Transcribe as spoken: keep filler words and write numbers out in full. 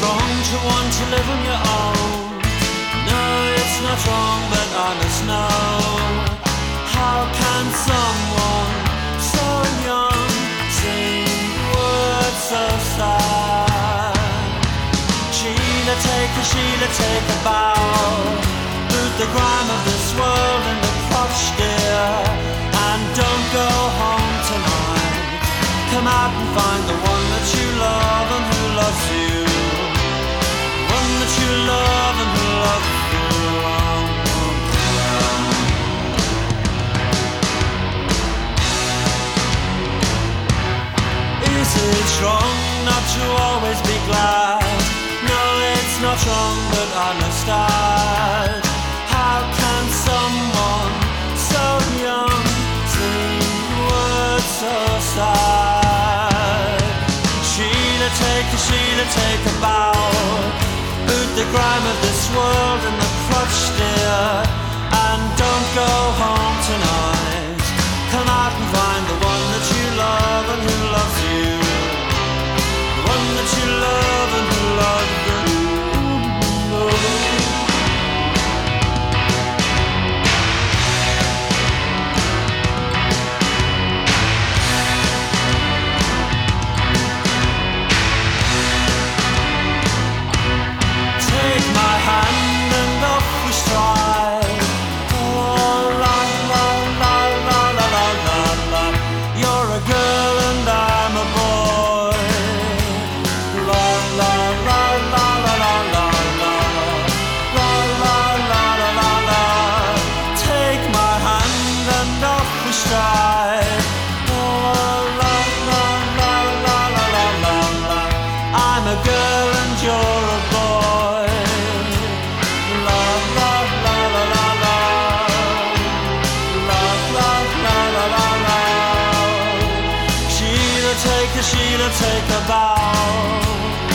wrong to want to live on your own. No, it's not wrong, but I must know. How can someone so young sing words so sad? Sheila, take a, Sheila, take a bow. Boot the grime of this world in the crotch, dear, and don't go home tonight. Come out and find the one that you love and who loves you. One that you love and who loves you. Is it wrong not to always be glad? No, it's not wrong, but I must add. How can someone so young sing words so sad? Sheila, take a, Sheila, take a bow. Boot the grime of this world in the crotch, dear, and don't go home tonight. Come out and find the one that you love and who loves you. The one that you love and who loves you. I'm a girl and you're a boy. La la la la la la. La la la la la la. Sheila, take a, Sheila, take a bow.